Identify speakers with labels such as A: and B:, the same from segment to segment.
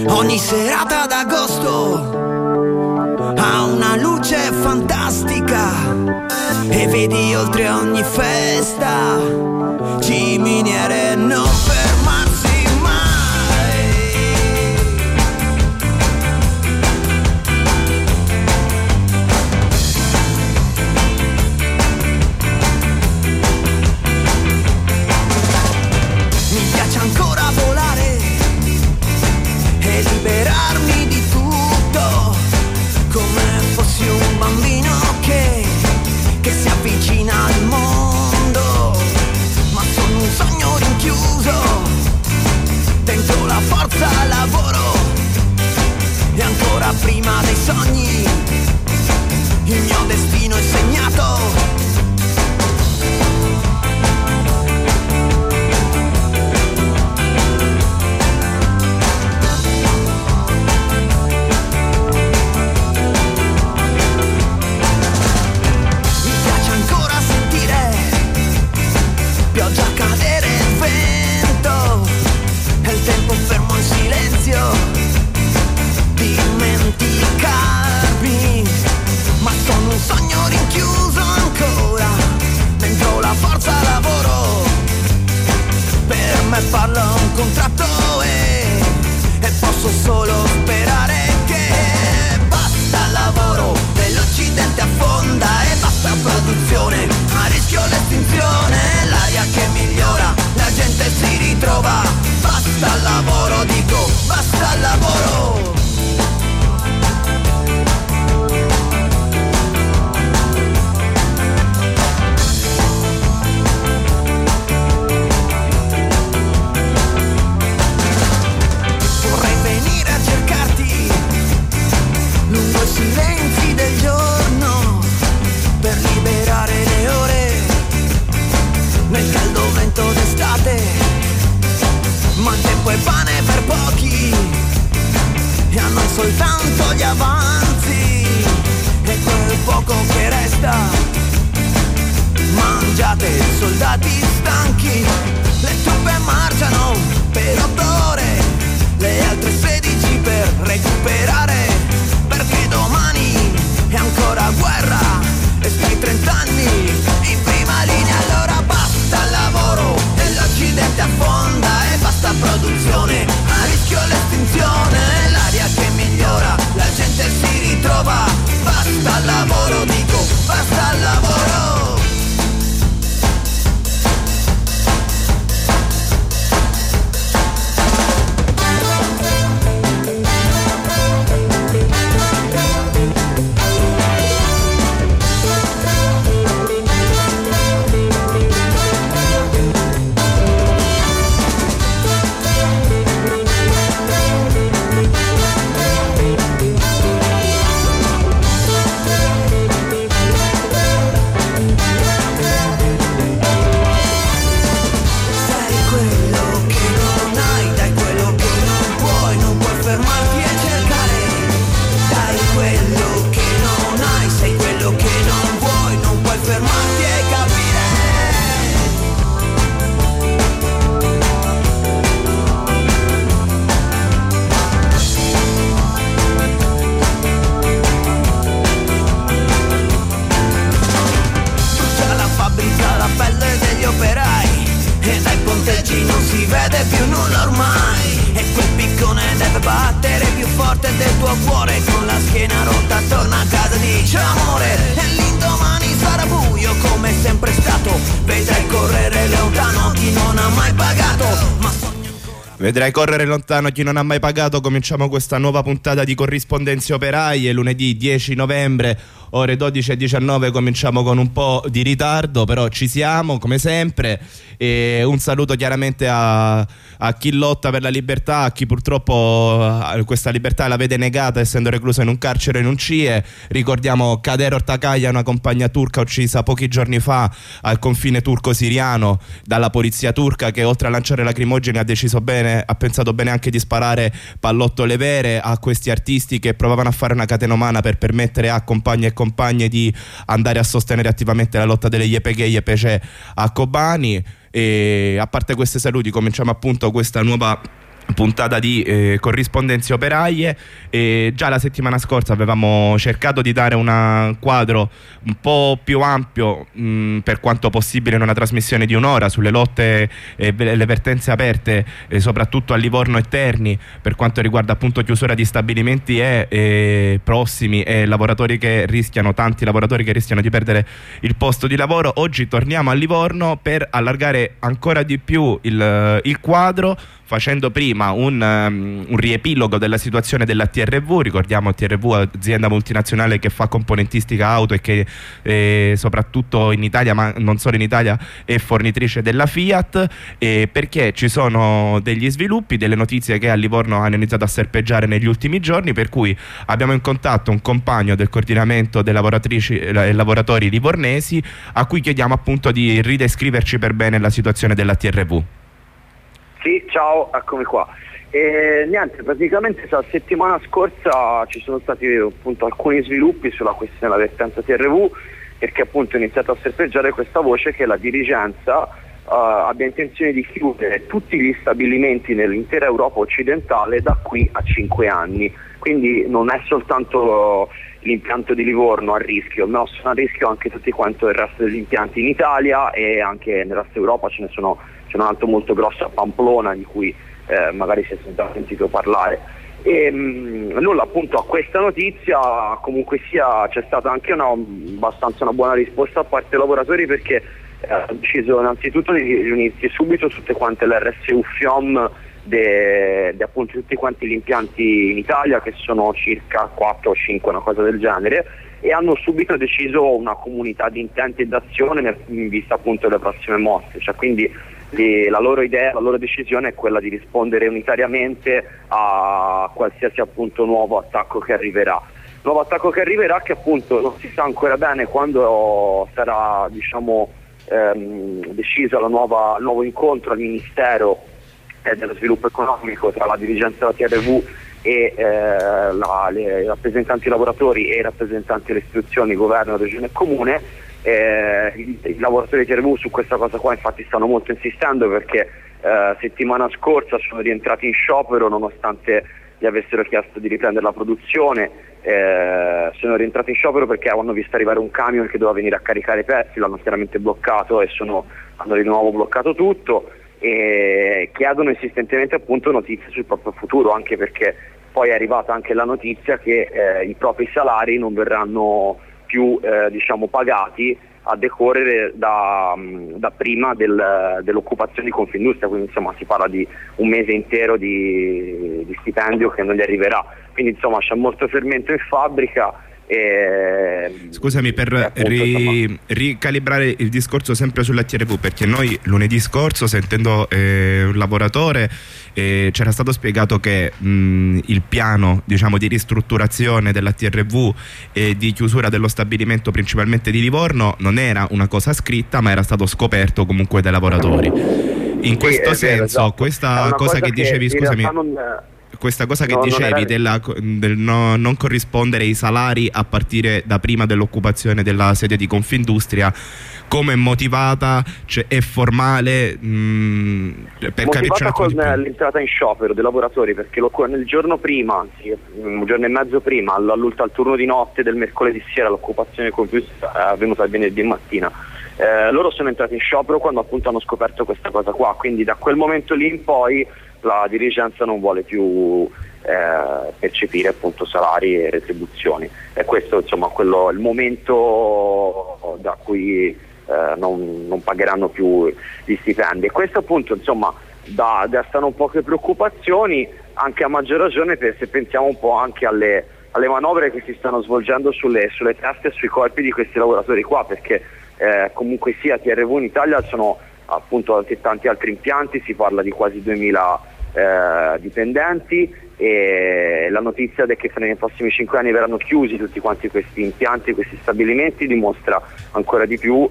A: Ogni serata d'agosto ha una luce fantastica e vedi oltre ogni festa ciminiere non fermarsi mai. Mi piace ancora volare e liberarmi di tutto, come fossi un bambino che si avvicina al mondo, ma sono un sogno rinchiuso dentro la forza lavoro, e ancora prima dei sogni il mio destino è segnato. Pioggia, cadere, il vento e il tempo fermo in silenzio, dimenticarmi, ma sono un sogno rinchiuso ancora dentro la forza lavoro. Per me farlo è un contratto e posso solo sperare che basta lavoro e l'Occidente affonda e basta produzione, a rischio l'estinzione, l'aria che migliora, la gente si ritrova, basta al lavoro, dico basta al lavoro. Vorrei venire a cercarti lungo i silenzi del giorno per liberare le ore nel caldo vento d'estate, ma il tempo è pane per pochi e a noi soltanto gli avanzi e quel poco che resta. Mangiate soldati stanchi, le truppe marciano per 8 ore, le altre 16 per recuperare, perché domani è ancora guerra e stai 30 anni in prima linea. Allora basta al lavoro e l'Occidente affonda e basta produzione, a rischio l'estinzione, l'aria che migliora, la gente si ritrova, basta al lavoro, dico basta al lavoro. Non si vede più nulla ormai e quel piccone deve battere più forte del tuo cuore, con la schiena rotta torna a casa, dice amore, e l'indomani sarà buio come è sempre stato, vedrai correre lontano chi non ha mai pagato, ma
B: vedrai correre lontano chi non ha mai pagato. Cominciamo questa nuova puntata di Corrispondenze Operaie, lunedì 10 novembre, ore 12:19. Cominciamo con un po' di ritardo, però ci siamo come sempre, e un saluto chiaramente a chi lotta per la libertà, a chi purtroppo questa libertà la vede negata essendo recluso in un carcere, in un CIE. Ricordiamo Kader Ortakaya, una compagna turca uccisa pochi giorni fa al confine turco-siriano dalla polizia turca, che oltre a lanciare lacrimogeni ha pensato bene anche di sparare pallottole vere a questi artisti che provavano a fare una catena umana per permettere a compagni e compagne di andare a sostenere attivamente la lotta delle YPG e YPG a Kobani. E a parte queste saluti, cominciamo appunto questa nuova puntata di corrispondenze operaie. E già la settimana scorsa avevamo cercato di dare un quadro un po' più ampio, per quanto possibile, in una trasmissione di un'ora sulle lotte e le vertenze aperte, soprattutto a Livorno e Terni, per quanto riguarda appunto chiusura di stabilimenti e prossimi, e tanti lavoratori che rischiano di perdere il posto di lavoro. Oggi torniamo a Livorno per allargare ancora di più il quadro, facendo prima un riepilogo della situazione della TRV. Ricordiamo TRV, azienda multinazionale che fa componentistica auto e che soprattutto in Italia, ma non solo in Italia, è fornitrice della Fiat, perché ci sono degli sviluppi, delle notizie che a Livorno hanno iniziato a serpeggiare negli ultimi giorni, per cui abbiamo in contatto un compagno del coordinamento delle lavoratrici e lavoratori livornesi, a cui chiediamo appunto di ridescriverci per bene la situazione della TRV.
C: Sì, ciao, eccomi qua. Niente, praticamente la settimana scorsa ci sono stati appunto alcuni sviluppi sulla questione della vertenza TRV, perché appunto è iniziato a serpeggiare questa voce che la dirigenza abbia intenzione di chiudere tutti gli stabilimenti nell'intera Europa occidentale da qui a 5 anni. Quindi non è soltanto l'impianto di Livorno a rischio, ma sono a rischio anche tutti quanto il resto degli impianti in Italia, e anche nel resto d'Europa c'è un altro molto grosso a Pamplona, di cui magari si è sentito parlare. E nulla, appunto, a questa notizia comunque sia c'è stata anche abbastanza una buona risposta da parte dei lavoratori, perché ha deciso innanzitutto di riunirsi subito tutte quante le RSU FIOM di appunto tutti quanti gli impianti in Italia, che sono circa 4 o 5, una cosa del genere, e hanno subito deciso una comunità di intenti e d'azione in vista appunto delle prossime mosse. Cioè, quindi la loro idea, la loro decisione è quella di rispondere unitariamente a qualsiasi appunto nuovo attacco che arriverà. Nuovo attacco che arriverà, che appunto non si sa ancora bene quando sarà, diciamo, deciso il nuovo incontro al Ministero dello Sviluppo Economico tra la dirigenza della TRV e i rappresentanti lavoratori e i rappresentanti delle istituzioni, governo, regione e comune. I lavoratori di TRV su questa cosa qua infatti stanno molto insistendo, perché settimana scorsa sono rientrati in sciopero nonostante gli avessero chiesto di riprendere la produzione. Sono rientrati in sciopero perché hanno visto arrivare un camion che doveva venire a caricare i pezzi, l'hanno chiaramente bloccato e hanno di nuovo bloccato tutto, e chiedono insistentemente appunto notizie sul proprio futuro, anche perché poi è arrivata anche la notizia che i propri salari non verranno più diciamo pagati a decorrere da prima dell'occupazione di Confindustria, quindi insomma si parla di un mese intero di stipendio che non gli arriverà, quindi insomma c'è molto fermento in fabbrica.
B: Scusami, per ricalibrare il discorso sempre sulla TRV, perché noi lunedì scorso, sentendo un lavoratore, c'era stato spiegato che il piano, diciamo, di ristrutturazione della TRV e di chiusura dello stabilimento principalmente di Livorno non era una cosa scritta, ma era stato scoperto comunque dai lavoratori. In questo senso,
C: esatto.
B: Questa cosa che dicevi, scusami, questa cosa che dicevi del non corrispondere i salari a partire da prima dell'occupazione della sede di Confindustria, come è motivata? Cioè, è formale? Per
C: motivata con l'entrata in sciopero dei lavoratori, perché nel giorno prima, anzi un giorno e mezzo prima, al turno di notte del mercoledì sera, l'occupazione di Confindustria è avvenuta il venerdì mattina. Loro sono entrati in sciopero quando appunto hanno scoperto questa cosa qua, quindi da quel momento lì in poi la dirigenza non vuole più percepire appunto salari e retribuzioni, e questo insomma il momento da cui non pagheranno più gli stipendi, e questo appunto insomma destano un po' che preoccupazioni, anche a maggior ragione se pensiamo un po' anche alle manovre che si stanno svolgendo sulle teste e sui corpi di questi lavoratori qua, perché comunque sia TRV in Italia sono appunto anche tanti altri impianti, si parla di quasi 2000 dipendenti, e la notizia che nei prossimi 5 anni verranno chiusi tutti quanti questi impianti, questi stabilimenti, dimostra ancora di più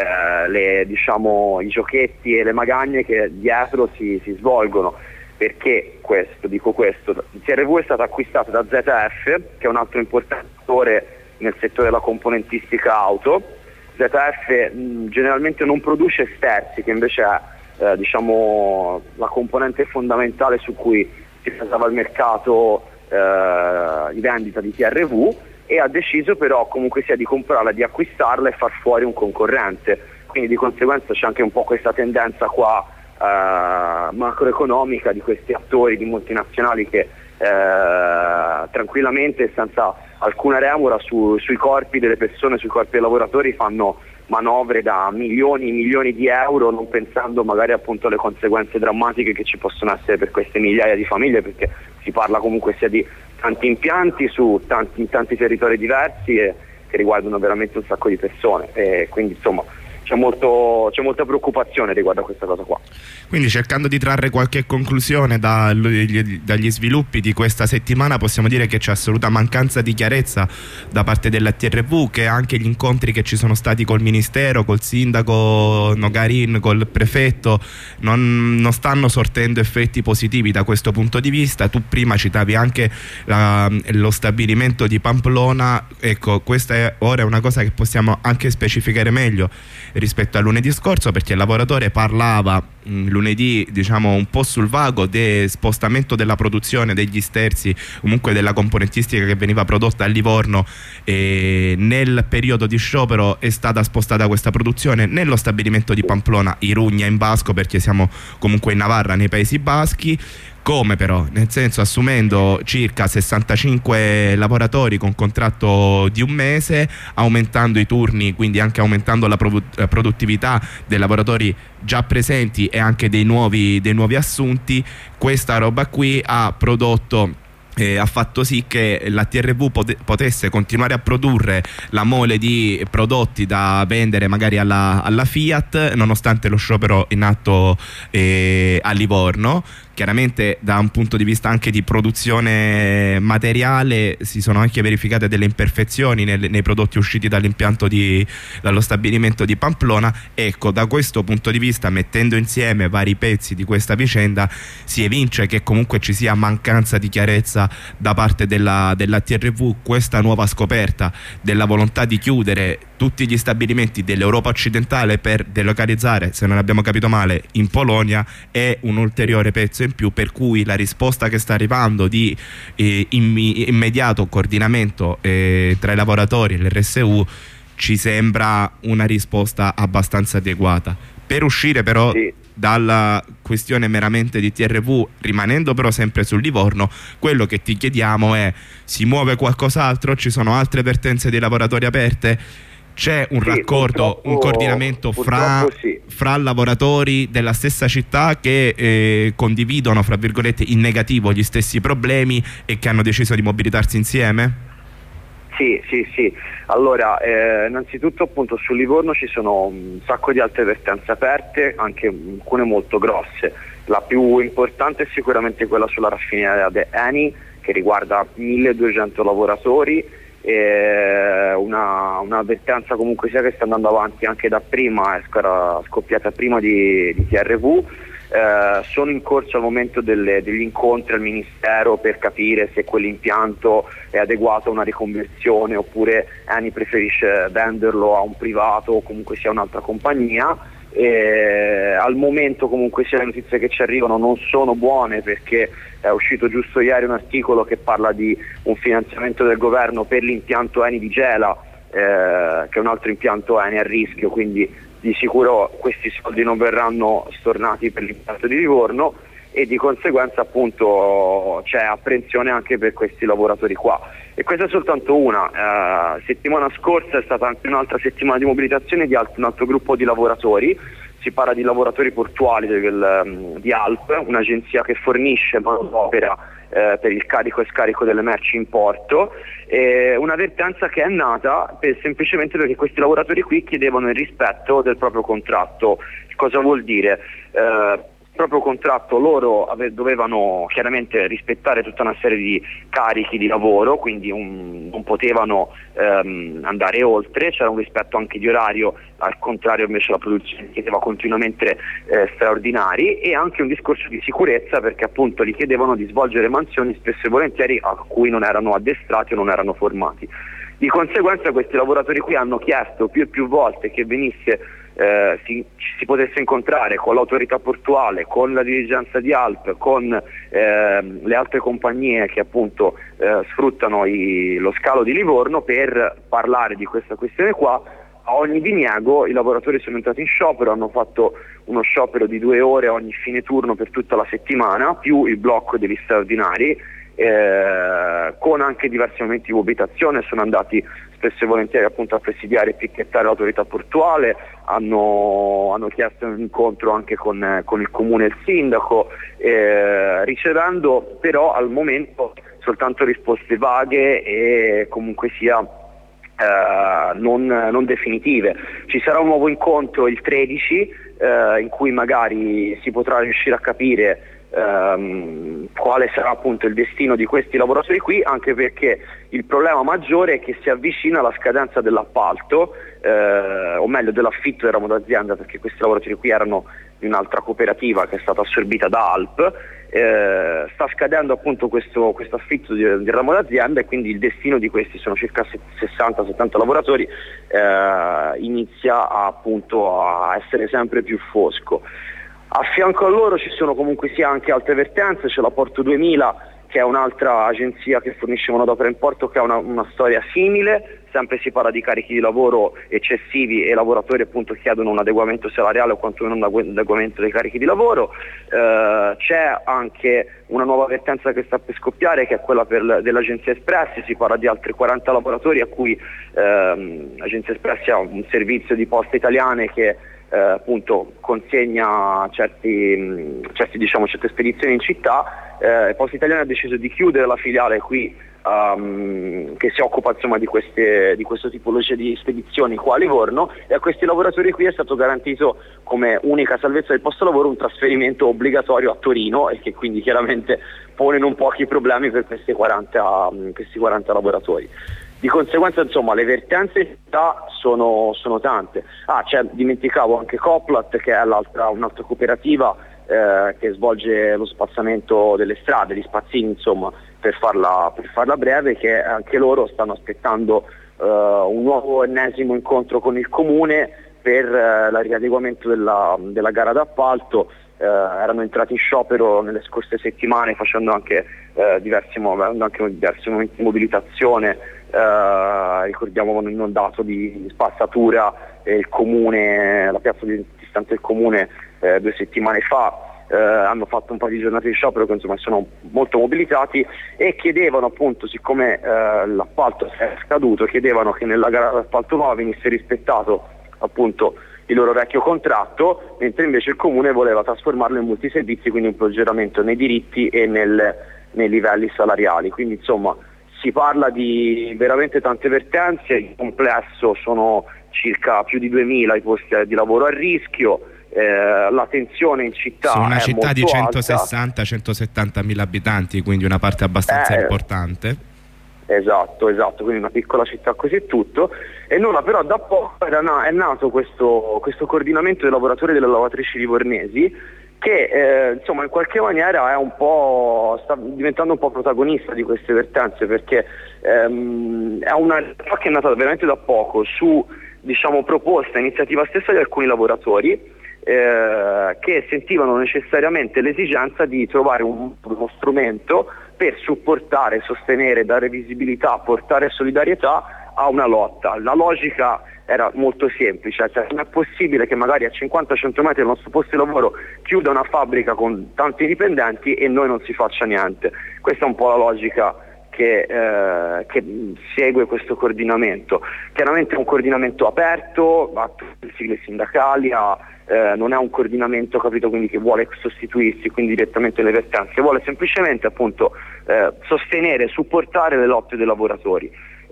C: i giochetti e le magagne che dietro si svolgono. Perché dico questo, il TRV è stato acquistato da ZF, che è un altro importatore nel settore della componentistica auto. ZF generalmente non produce sterzi, che invece è diciamo la componente fondamentale su cui si basava il mercato di vendita di TRV, e ha deciso però comunque sia di comprarla, di acquistarla e far fuori un concorrente. Quindi di conseguenza c'è anche un po' questa tendenza qua macroeconomica di questi attori di multinazionali che tranquillamente, senza alcuna remora, sui corpi delle persone, sui corpi dei lavoratori fanno manovre da milioni e milioni di euro, non pensando magari appunto alle conseguenze drammatiche che ci possono essere per queste migliaia di famiglie, perché si parla comunque sia di tanti impianti in tanti territori diversi e che riguardano veramente un sacco di persone, e quindi insomma c'è molta preoccupazione riguardo a questa cosa qua.
B: Quindi, cercando di trarre qualche conclusione dagli sviluppi di questa settimana, possiamo dire che c'è assoluta mancanza di chiarezza da parte della TRV, che anche gli incontri che ci sono stati col ministero, col sindaco Nogarin, col prefetto, non stanno sortendo effetti positivi da questo punto di vista. Tu prima citavi anche lo stabilimento di Pamplona. Ecco, questa ora è una cosa che possiamo anche specificare meglio rispetto a lunedì scorso, perché il lavoratore parlava lunedì, diciamo, un po' sul vago del spostamento della produzione degli sterzi, comunque della componentistica che veniva prodotta a Livorno, e nel periodo di sciopero è stata spostata questa produzione nello stabilimento di Pamplona, Irugna in basco, perché siamo comunque in Navarra, nei Paesi Baschi. Come però? Nel senso, assumendo circa 65 lavoratori con contratto di un mese, aumentando i turni, quindi anche aumentando la produttività dei lavoratori già presenti e anche dei nuovi assunti. Questa roba qui ha prodotto ha fatto sì che la TRV potesse continuare a produrre la mole di prodotti da vendere magari alla Fiat, nonostante lo sciopero in atto a Livorno. Chiaramente, da un punto di vista anche di produzione materiale, si sono anche verificate delle imperfezioni nei prodotti usciti dall'impianto dallo stabilimento di Pamplona. Ecco, da questo punto di vista, mettendo insieme vari pezzi di questa vicenda, si evince che comunque ci sia mancanza di chiarezza da parte della TRV. Questa nuova scoperta della volontà di chiudere tutti gli stabilimenti dell'Europa occidentale per delocalizzare, se non abbiamo capito male, in Polonia, è un ulteriore pezzo in più, per cui la risposta che sta arrivando di immediato coordinamento tra i lavoratori e l'RSU ci sembra una risposta abbastanza adeguata. Per uscire però dalla questione meramente di TRV, rimanendo però sempre sul Livorno, quello che ti chiediamo è: si muove qualcos'altro? Ci sono altre vertenze dei lavoratori aperte? C'è un raccordo, un coordinamento fra lavoratori della stessa città che condividono, fra virgolette, in negativo gli stessi problemi e che hanno deciso di mobilitarsi insieme?
C: Sì. Allora, innanzitutto appunto sul Livorno ci sono un sacco di altre vertenze aperte, anche alcune molto grosse. La più importante è sicuramente quella sulla raffineria di Eni, che riguarda 1200 lavoratori. Una avvertenza comunque sia che sta andando avanti anche da prima, è scoppiata prima di TRV. Sono in corso al momento degli incontri al Ministero per capire se quell'impianto è adeguato a una riconversione oppure Eni preferisce venderlo a un privato o comunque sia un'altra compagnia. Al momento comunque sia le notizie che ci arrivano non sono buone, perché è uscito giusto ieri un articolo che parla di un finanziamento del governo per l'impianto Eni di Gela, che è un altro impianto Eni a rischio, quindi di sicuro questi soldi non verranno stornati per l'impianto di Livorno, e di conseguenza appunto c'è apprensione anche per questi lavoratori qua. E questa è soltanto una. Settimana scorsa è stata anche un'altra settimana di mobilitazione di un altro gruppo di lavoratori. Si parla di lavoratori portuali di Alp, un'agenzia che fornisce manodopera per il carico e scarico delle merci in porto. Una vertenza che è nata semplicemente perché questi lavoratori qui chiedevano il rispetto del proprio contratto. Cosa vuol dire? Proprio contratto, loro dovevano chiaramente rispettare tutta una serie di carichi di lavoro, quindi non potevano andare oltre. C'era un rispetto anche di orario, al contrario invece la produzione chiedeva continuamente straordinari, e anche un discorso di sicurezza, perché appunto gli chiedevano di svolgere mansioni spesso e volentieri a cui non erano addestrati o non erano formati. Di conseguenza questi lavoratori qui hanno chiesto più e più volte che venisse ci si potesse incontrare con l'autorità portuale, con la dirigenza di Alp, con le altre compagnie che appunto sfruttano lo scalo di Livorno per parlare di questa questione qua. A ogni diniego i lavoratori sono entrati in sciopero, hanno fatto uno sciopero di 2 ore ogni fine turno per tutta la settimana, più il blocco degli straordinari, con anche diversi momenti di mobilitazione. Sono andati spesso e volentieri appunto a presidiare e picchettare l'autorità portuale, hanno chiesto un incontro anche con il comune e il sindaco, ricevendo però al momento soltanto risposte vaghe e comunque sia non definitive. Ci sarà un nuovo incontro il 13 in cui magari si potrà riuscire a capire quale sarà appunto il destino di questi lavoratori qui, anche perché il problema maggiore è che si avvicina la scadenza dell'appalto, o meglio dell'affitto del ramo d'azienda, perché questi lavoratori qui erano di un'altra cooperativa che è stata assorbita da Alp. Sta scadendo appunto questo affitto del ramo d'azienda, e quindi il destino di questi, sono circa 60-70 lavoratori, inizia appunto a essere sempre più fosco. A fianco a loro ci sono comunque sia anche altre vertenze. C'è la Porto 2000, che è un'altra agenzia che fornisce manodopera in porto, che ha una storia simile. Sempre si parla di carichi di lavoro eccessivi e i lavoratori appunto chiedono un adeguamento salariale o quantomeno un adeguamento dei carichi di lavoro. C'è anche una nuova vertenza che sta per scoppiare, che è quella dell'Agenzia Espressi. Si parla di altri 40 lavoratori a cui l'Agenzia Espressi ha un servizio di poste italiane che appunto consegna certe spedizioni in città. Poste Italiane ha deciso di chiudere la filiale qui che si occupa insomma di questo tipologia di spedizioni qua a Livorno, e a questi lavoratori qui è stato garantito come unica salvezza del posto lavoro un trasferimento obbligatorio a Torino, e che quindi chiaramente pone non pochi problemi per questi 40 lavoratori. Di conseguenza insomma le vertenze in città sono tante. Dimenticavo anche Coplat, che è un'altra cooperativa che svolge lo spazzamento delle strade, gli spazzini insomma, per farla breve, che anche loro stanno aspettando un nuovo ennesimo incontro con il comune per il riadeguamento della gara d'appalto. Erano entrati in sciopero nelle scorse settimane, facendo anche diversi momenti di mobilitazione. Ricordiamo un inondato di spazzatura il comune, la piazza distante del comune 2 settimane fa. Hanno fatto un po' di giornate di sciopero che insomma sono molto mobilitati, e chiedevano appunto, siccome l'appalto è scaduto, chiedevano che nella gara d'appalto nuova venisse rispettato appunto il loro vecchio contratto, mentre invece il comune voleva trasformarlo in multiservizi, quindi un peggioramento nei diritti e nei livelli salariali. Quindi insomma si parla di veramente tante vertenze. In complesso sono circa più di 2000 i posti di lavoro a rischio. La tensione in città
B: su una città di
C: 160-170
B: mila abitanti, quindi una parte abbastanza importante.
C: Esatto, quindi una piccola città così e tutto. E nulla, però da poco è nato questo coordinamento dei lavoratori e delle lavoratrici livornesi, che insomma in qualche maniera sta diventando un po' protagonista di queste vertenze, perché è una realtà che è nata veramente da poco, su proposta, iniziativa stessa di alcuni lavoratori, che sentivano necessariamente l'esigenza di trovare uno strumento per supportare, sostenere, dare visibilità, portare solidarietà a una lotta. La logica era molto semplice, cioè non è possibile che magari a 50-100 metri dal nostro posto di lavoro chiuda una fabbrica con tanti dipendenti e noi non si faccia niente. Questa è un po' la logica che segue questo coordinamento. Chiaramente è un coordinamento aperto a tutte le sigle sindacali, non è un coordinamento, capito, quindi che vuole sostituirsi quindi direttamente le vertenze, vuole semplicemente appunto sostenere, supportare le lotte dei lavoratori.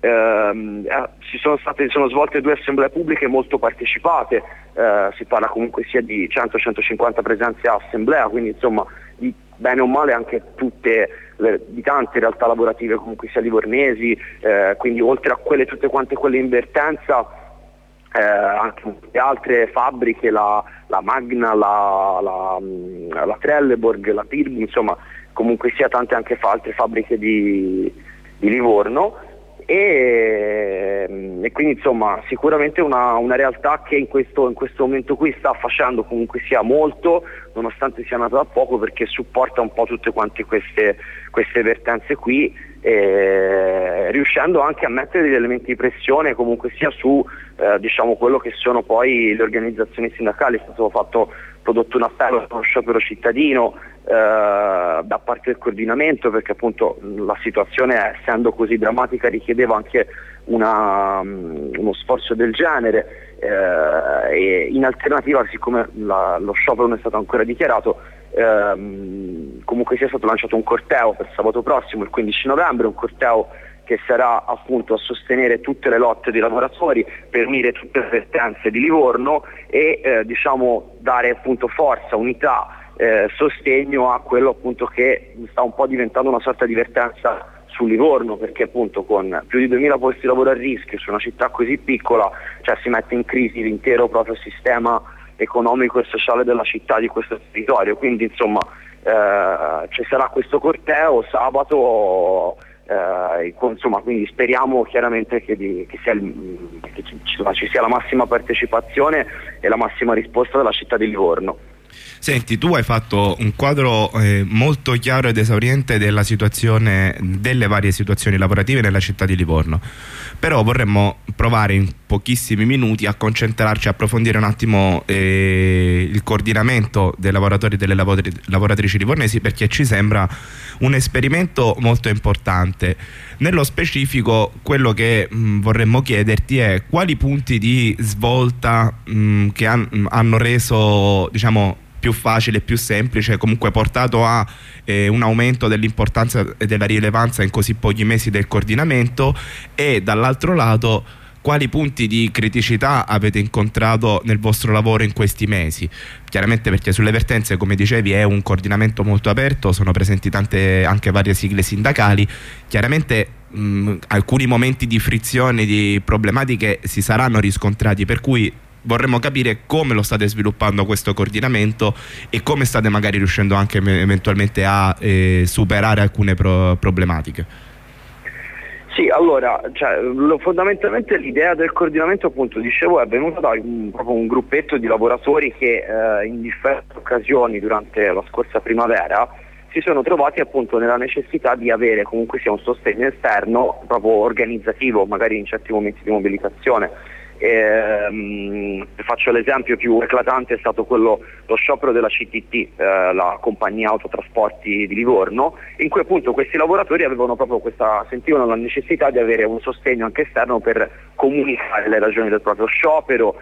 C: Sono svolte 2 assemblee pubbliche molto partecipate, si parla comunque sia di 100-150 presenze a assemblea, quindi insomma di bene o male anche di tante realtà lavorative comunque sia livornesi, quindi oltre a tutte quante quelle in vertenza, anche altre fabbriche, la Magna, la Trelleborg, la Pirbu, insomma comunque sia tante anche altre fabbriche di Livorno. e quindi insomma sicuramente una realtà che in questo momento qui sta facendo comunque sia molto, nonostante sia nata da poco, perché supporta un po' tutte quante queste vertenze qui, riuscendo anche a mettere degli elementi di pressione comunque sia su diciamo quello che sono poi le organizzazioni sindacali. È stato prodotto un appello a uno sciopero cittadino da parte del coordinamento, perché appunto la situazione, essendo così drammatica, richiedeva anche uno sforzo del genere, e in alternativa, siccome lo sciopero non è stato ancora dichiarato, comunque sia stato lanciato un corteo per sabato prossimo, il 15 novembre, un corteo che sarà appunto a sostenere tutte le lotte dei lavoratori per unire tutte le vertenze di Livorno e diciamo dare appunto forza, unità, sostegno a quello appunto che sta un po' diventando una sorta di vertenza su Livorno, perché appunto con più di 2000 posti di lavoro a rischio su una città così piccola, cioè si mette in crisi l'intero proprio sistema economico e sociale della città, di questo territorio. Quindi insomma ci sarà questo corteo sabato, insomma, quindi speriamo chiaramente che ci sia la massima partecipazione e la massima risposta della città di Livorno.
B: Senti, tu hai fatto un quadro molto chiaro ed esauriente della situazione, delle varie situazioni lavorative nella città di Livorno, però vorremmo provare in pochissimi minuti a concentrarci, a approfondire un attimo il coordinamento dei lavoratori e delle lavoratrici livornesi, perché ci sembra un esperimento molto importante. Nello specifico, quello che vorremmo chiederti è quali punti di svolta che hanno reso, diciamo, più facile, più semplice, comunque portato a un aumento dell'importanza e della rilevanza in così pochi mesi del coordinamento, e dall'altro lato quali punti di criticità avete incontrato nel vostro lavoro in questi mesi. Chiaramente, perché sulle vertenze, come dicevi, è un coordinamento molto aperto, sono presenti tante, anche varie sigle sindacali. Chiaramente alcuni momenti di frizione, di problematiche si saranno riscontrati, per cui vorremmo capire come lo state sviluppando questo coordinamento e come state magari riuscendo anche eventualmente a superare alcune problematiche.
C: Sì, allora, fondamentalmente l'idea del coordinamento, appunto, dicevo, è venuta da proprio un gruppetto di lavoratori che in differenti occasioni durante la scorsa primavera si sono trovati appunto nella necessità di avere comunque sia un sostegno esterno, proprio organizzativo, magari in certi momenti di mobilitazione. Faccio l'esempio più eclatante, è stato lo sciopero della CTT, la compagnia autotrasporti di Livorno, in cui appunto questi lavoratori avevano proprio sentivano la necessità di avere un sostegno anche esterno per comunicare le ragioni del proprio sciopero,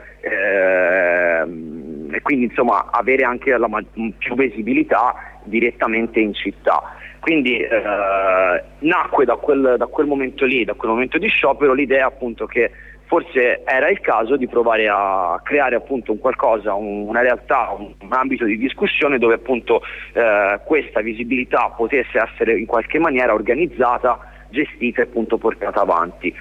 C: e quindi insomma avere anche più visibilità direttamente in città. Quindi nacque da quel momento lì, da quel momento di sciopero, l'idea appunto che forse era il caso di provare a creare appunto un qualcosa, una realtà, un ambito di discussione dove appunto questa visibilità potesse essere in qualche maniera organizzata, gestita e appunto portata avanti.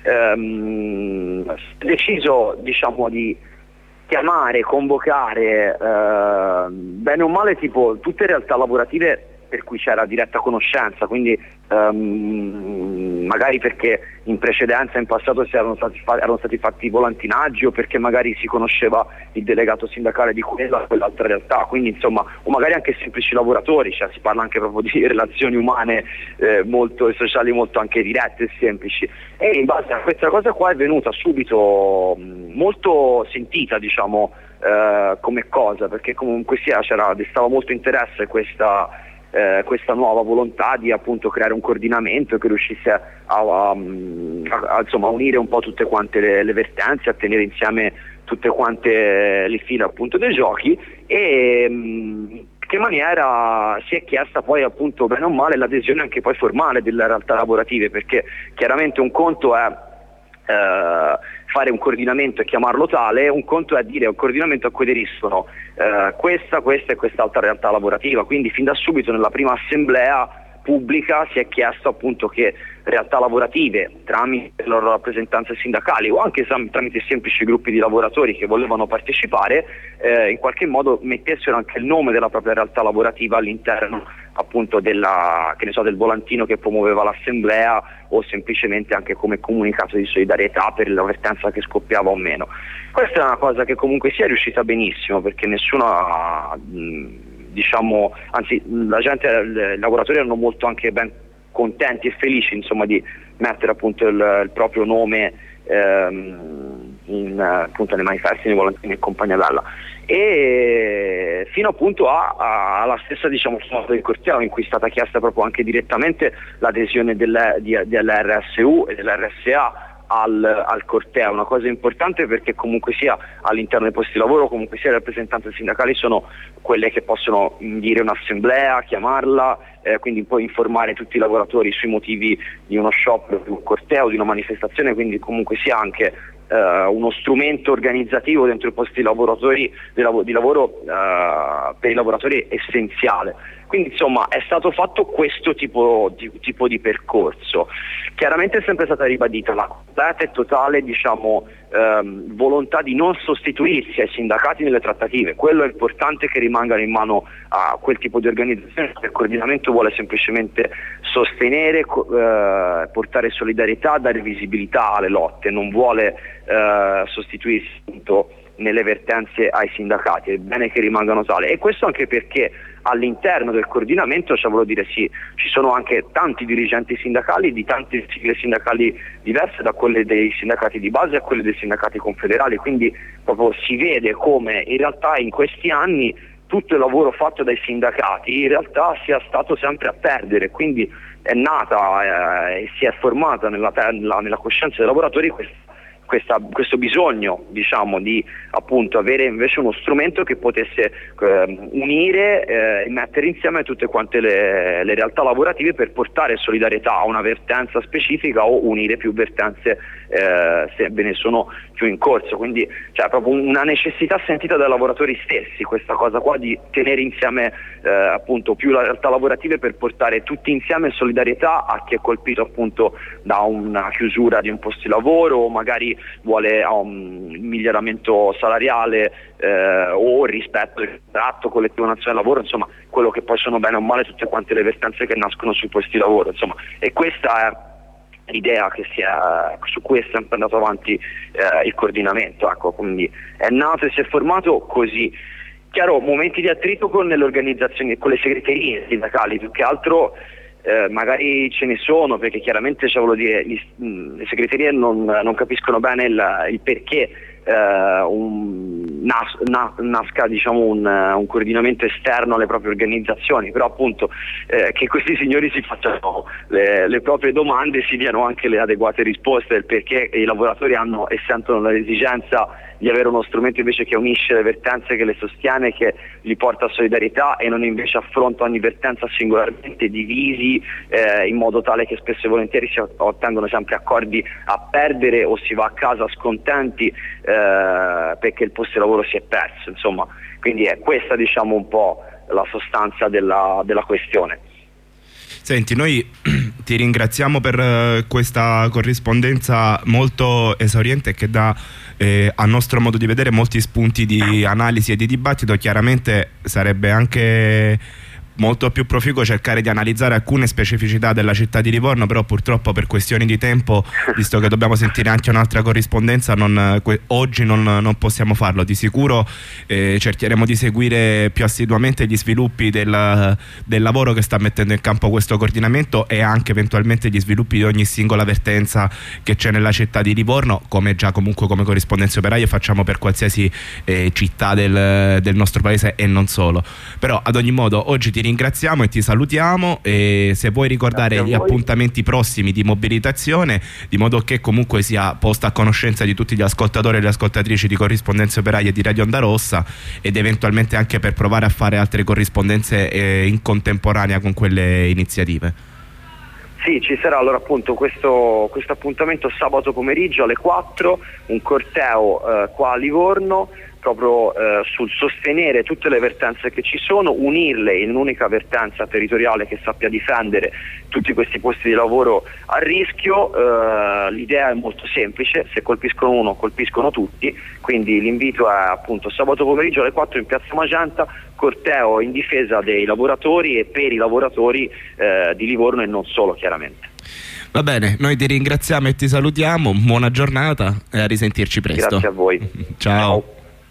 C: Deciso, diciamo, di chiamare, convocare bene o male tipo tutte le realtà lavorative per cui c'era diretta conoscenza, quindi magari perché in precedenza, in passato, erano stati fatti volantinaggi, o perché magari si conosceva il delegato sindacale di quell'altra realtà, quindi insomma, o magari anche semplici lavoratori, cioè si parla anche proprio di relazioni umane molto sociali, molto anche dirette e semplici, e in base a questa cosa qua è venuta subito molto sentita, diciamo, come cosa, perché comunque destava molto interesse questa nuova volontà di appunto creare un coordinamento che riuscisse a unire un po' tutte quante le vertenze, a tenere insieme tutte quante le file appunto dei giochi, e che maniera si è chiesta poi appunto bene o male l'adesione anche poi formale delle realtà lavorative, perché chiaramente un conto è fare un coordinamento e chiamarlo tale, un conto è dire un coordinamento a cui aderiscono questa e quest'altra realtà lavorativa. Quindi fin da subito nella prima assemblea pubblica si è chiesto appunto che realtà lavorative, tramite le loro rappresentanze sindacali o anche tramite semplici gruppi di lavoratori che volevano partecipare, in qualche modo mettessero anche il nome della propria realtà lavorativa all'interno appunto che ne so, del volantino che promuoveva l'assemblea, o semplicemente anche come comunicato di solidarietà per la vertenza che scoppiava o meno. Questa è una cosa che comunque sia riuscita benissimo, perché nessuno diciamo, anzi la gente, i lavoratori erano molto anche ben contenti e felici, insomma, di mettere appunto il proprio nome appunto nei manifesti, nei volantini e compagnia bella, e fino appunto alla stessa, diciamo, chiamata del corteo, in cui è stata chiesta proprio anche direttamente l'adesione dell'RSU e dell'RSA al corteo. Una cosa importante, perché comunque sia all'interno dei posti di lavoro, comunque sia le rappresentanze sindacali sono quelle che possono indire un'assemblea, chiamarla, quindi poi informare tutti i lavoratori sui motivi di uno sciopero, di un corteo, di una manifestazione, quindi comunque sia anche uno strumento organizzativo dentro i posti di lavoro per i lavoratori essenziale. Quindi insomma è stato fatto questo tipo di percorso. Chiaramente è sempre stata ribadita la completa e totale, diciamo, volontà di non sostituirsi ai sindacati nelle trattative. Quello è importante, che rimangano in mano a quel tipo di organizzazione. Il coordinamento vuole semplicemente sostenere, portare solidarietà, dare visibilità alle lotte, non vuole sostituirsi appunto nelle vertenze ai sindacati. È bene che rimangano tale, e questo anche perché all'interno del coordinamento, cioè, voglio dire, sì, ci sono anche tanti dirigenti sindacali di tante sigle sindacali diverse, da quelle dei sindacati di base a quelle dei sindacati confederali, quindi proprio si vede come in realtà in questi anni tutto il lavoro fatto dai sindacati in realtà sia stato sempre a perdere. Quindi è nata e si è formata nella coscienza dei lavoratori questo bisogno, diciamo, di appunto avere invece uno strumento che potesse unire e mettere insieme tutte quante le realtà lavorative, per portare solidarietà a una vertenza specifica o unire più vertenze se ve ne sono più in corso. Quindi c'è proprio una necessità sentita dai lavoratori stessi, questa cosa qua di tenere insieme appunto più le realtà lavorative, per portare tutti insieme solidarietà a chi è colpito appunto da una chiusura di un posto di lavoro, o magari vuole un miglioramento salariale o rispetto del contratto collettivo nazionale del lavoro, insomma quello che poi sono bene o male tutte quante le vertenze che nascono sui posti di lavoro, insomma. E questa è l'idea su cui è sempre andato avanti il coordinamento, ecco. Quindi è nato e si è formato così. Chiaro, momenti di attrito con le organizzazioni, con le segreterie sindacali, più che altro magari ce ne sono, perché chiaramente, cioè, voglio dire, le segreterie non capiscono bene il perché nasca, diciamo, un coordinamento esterno alle proprie organizzazioni, però appunto che questi signori si facciano le proprie domande, si diano anche le adeguate risposte del perché i lavoratori hanno e sentono l'esigenza di avere uno strumento invece che unisce le vertenze, che le sostiene, che li porta a solidarietà, e non invece affronta ogni vertenza singolarmente, divisi in modo tale che spesso e volentieri si ottengono sempre accordi a perdere, o si va a casa scontenti perché il posto di lavoro si è perso, insomma. Quindi è questa, diciamo, un po' la sostanza della questione.
B: Senti, noi ti ringraziamo per questa corrispondenza molto esauriente, che dà a nostro modo di vedere molti spunti di analisi e di dibattito. Chiaramente sarebbe anche molto più proficuo cercare di analizzare alcune specificità della città di Livorno, però purtroppo per questioni di tempo, visto che dobbiamo sentire anche un'altra corrispondenza, oggi non possiamo farlo. Di sicuro cercheremo di seguire più assiduamente gli sviluppi del lavoro che sta mettendo in campo questo coordinamento, e anche eventualmente gli sviluppi di ogni singola vertenza che c'è nella città di Livorno, come già comunque come Corrispondenze Operaie facciamo per qualsiasi città del nostro paese e non solo. Però ad ogni modo oggi ti ringraziamo e ti salutiamo, e se vuoi ricordare gli appuntamenti prossimi di mobilitazione, di modo che comunque sia posta a conoscenza di tutti gli ascoltatori e le ascoltatrici di Corrispondenze Operaie di Radio Onda Rossa, ed eventualmente anche per provare a fare altre corrispondenze in contemporanea con quelle iniziative.
C: Sì, ci sarà allora appunto questo appuntamento sabato pomeriggio alle 4, un corteo qua a Livorno, proprio sul sostenere tutte le vertenze che ci sono, unirle in un'unica vertenza territoriale che sappia difendere tutti questi posti di lavoro a rischio. L'idea è molto semplice: se colpiscono uno colpiscono tutti, quindi l'invito è appunto sabato pomeriggio alle 4 in Piazza Magenta, corteo in difesa dei lavoratori e per i lavoratori di Livorno e non solo, chiaramente.
B: Va bene, noi ti ringraziamo e ti salutiamo, buona giornata e a risentirci presto.
C: Grazie a voi.
B: Ciao.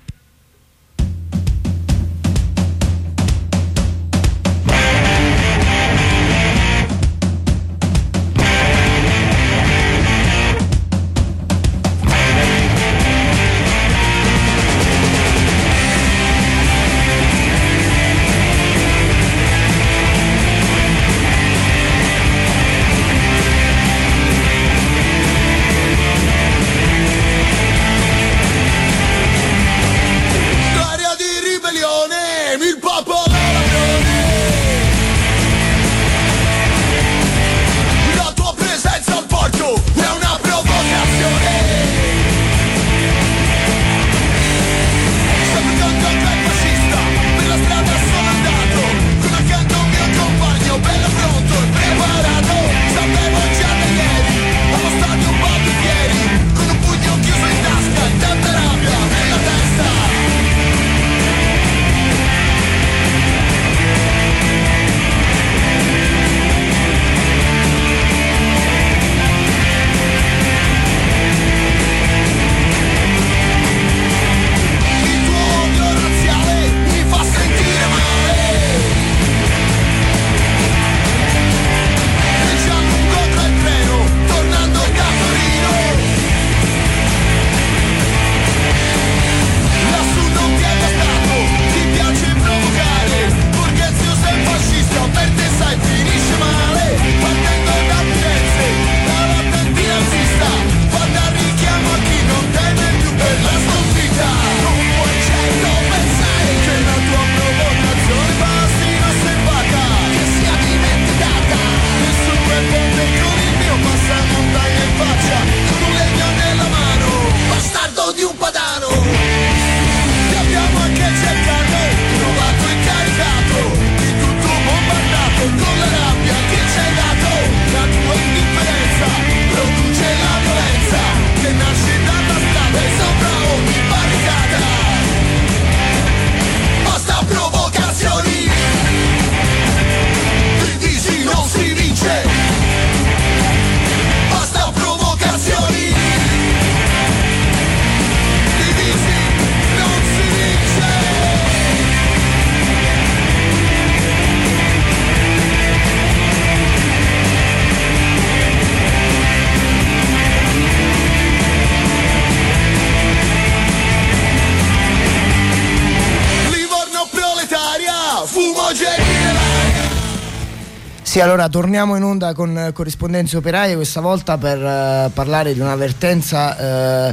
D: Sì, allora torniamo in onda con Corrispondenze Operaie, questa volta per parlare di una vertenza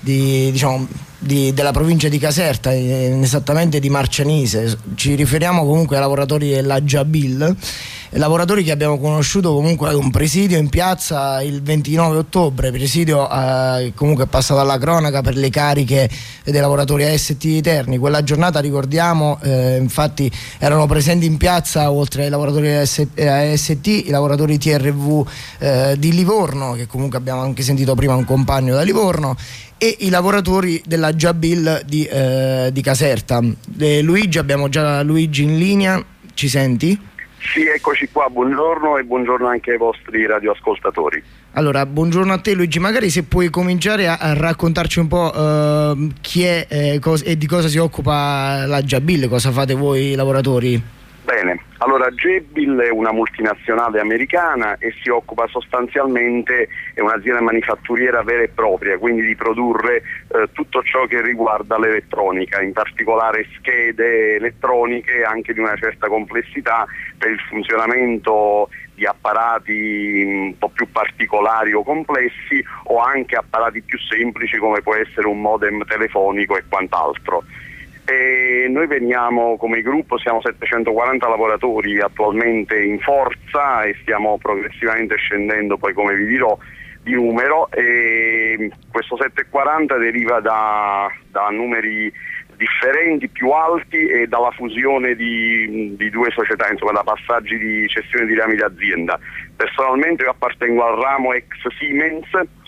D: della provincia di Caserta, esattamente di Marcianise. Ci riferiamo comunque ai lavoratori della Jabil, lavoratori che abbiamo conosciuto comunque ad un presidio in piazza il 29 ottobre, presidio comunque è passato alla cronaca per le cariche dei lavoratori AST di Terni. Quella giornata, ricordiamo, infatti erano presenti in piazza, oltre ai lavoratori AST, i lavoratori TRV di Livorno, che comunque abbiamo anche sentito prima un compagno da Livorno, e i lavoratori della Jabil di Caserta. Luigi, abbiamo già Luigi in linea, ci senti?
E: Sì, eccoci qua, buongiorno e buongiorno anche ai vostri radioascoltatori.
D: Allora, buongiorno a te Luigi, magari se puoi cominciare a raccontarci un po' chi è e di cosa si occupa la Jabil, cosa fate voi lavoratori?
E: Bene, allora Jabil è una multinazionale americana e si occupa sostanzialmente, è un'azienda manifatturiera vera e propria, quindi di produrre tutto ciò che riguarda l'elettronica, in particolare schede elettroniche anche di una certa complessità per il funzionamento di apparati un po' più particolari o complessi, o anche apparati più semplici come può essere un modem telefonico e quant'altro. E noi veniamo come gruppo, siamo 740 lavoratori attualmente in forza e stiamo progressivamente scendendo, poi come vi dirò, di numero, e questo 740 deriva da numeri di differenti, più alti, e dalla fusione di due società, insomma da passaggi di cessione di rami d'azienda. Personalmente io appartengo al ramo ex Siemens.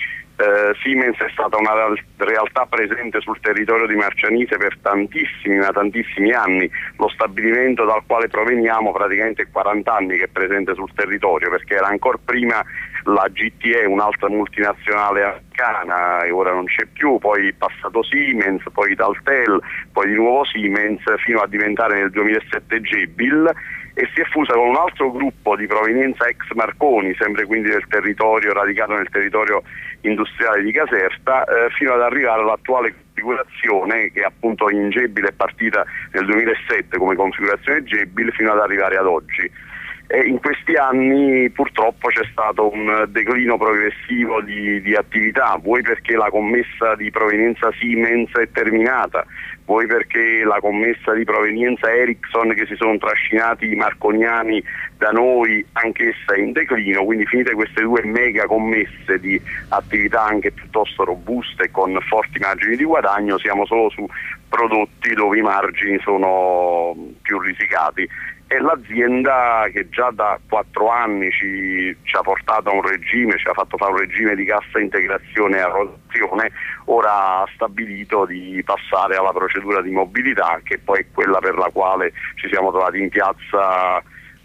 E: Siemens è stata una realtà presente sul territorio di Marcianise per tantissimi anni. Lo stabilimento dal quale proveniamo praticamente è 40 anni che è presente sul territorio, perché era ancora prima la GTE, un'altra multinazionale americana, e ora non c'è più, poi passato Siemens, poi Daltel, poi di nuovo Siemens, fino a diventare nel 2007 Jabil, e si è fusa con un altro gruppo di provenienza ex Marconi, sempre quindi del territorio, radicato nel territorio industriale di Caserta, fino ad arrivare all'attuale configurazione, che appunto in Jabil è partita nel 2007 come configurazione Jabil, fino ad arrivare ad oggi. E in questi anni purtroppo c'è stato un declino progressivo di attività, vuoi perché la commessa di provenienza Siemens è terminata, vuoi perché la commessa di provenienza Ericsson, che si sono trascinati i marconiani da noi, anch'essa è in declino. Quindi finite queste due mega commesse di attività anche piuttosto robuste con forti margini di guadagno, siamo solo su prodotti dove i margini sono più risicati. E l'azienda, che già da 4 anni ci ha portato a un regime, ci ha fatto fare un regime di cassa integrazione e a rotazione, ora ha stabilito di passare alla procedura di mobilità, che poi è quella per la quale ci siamo trovati in piazza